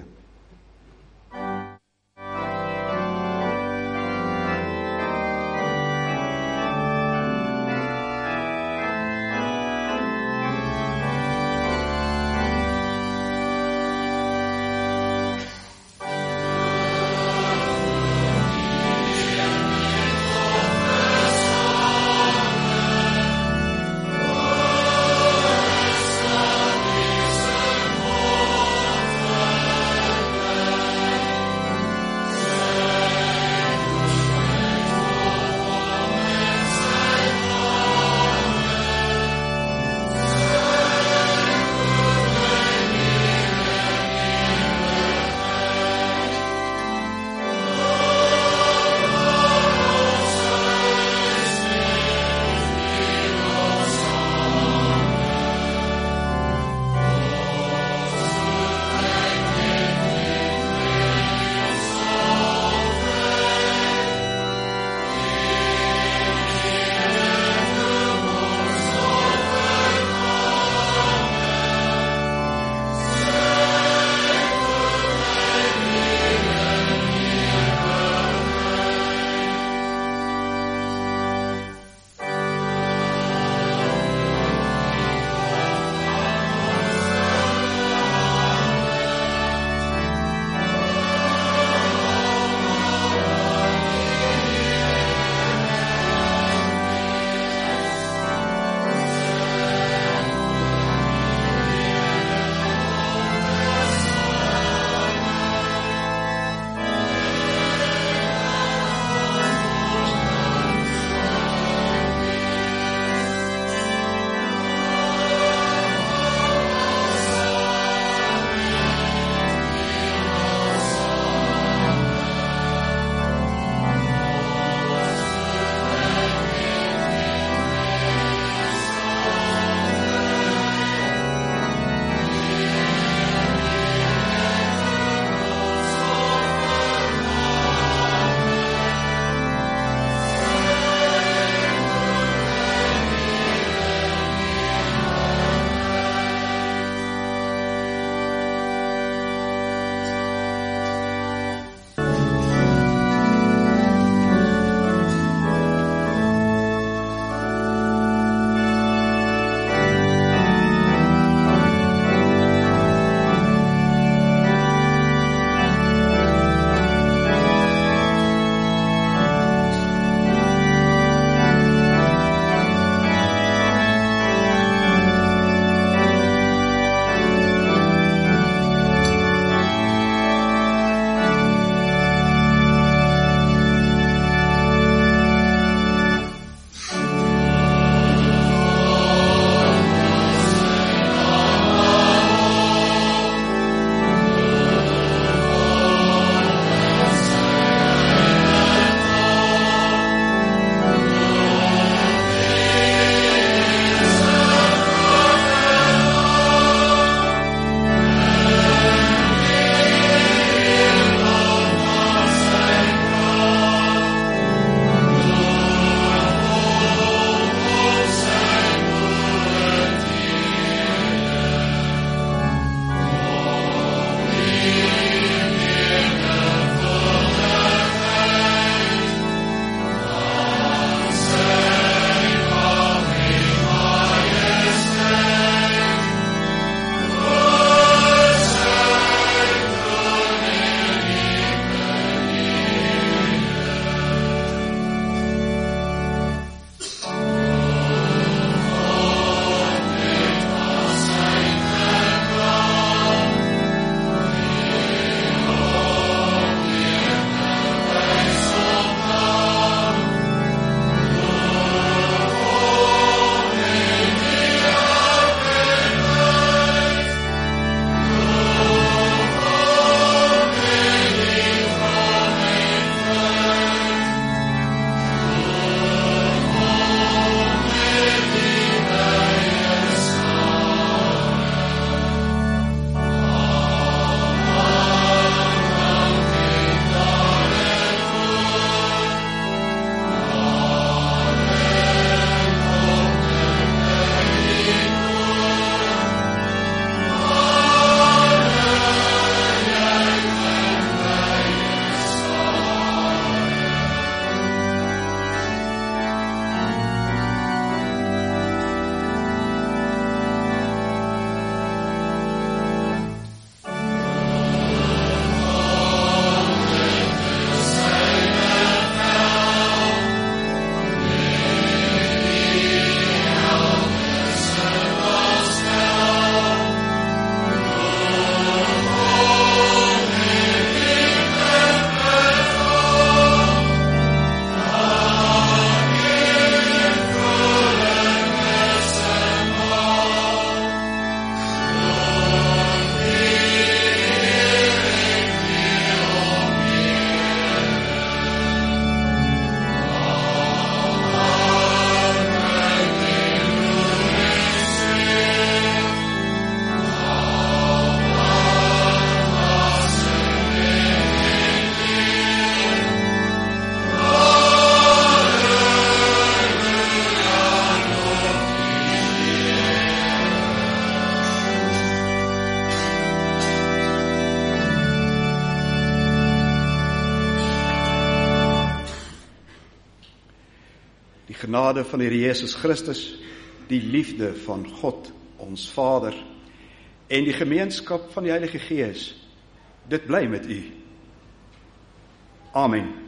die genade van die Here Jesus Christus, die liefde van God, ons Vader, en die gemeenskap van die Heilige Gees, dit bly met u. Amen.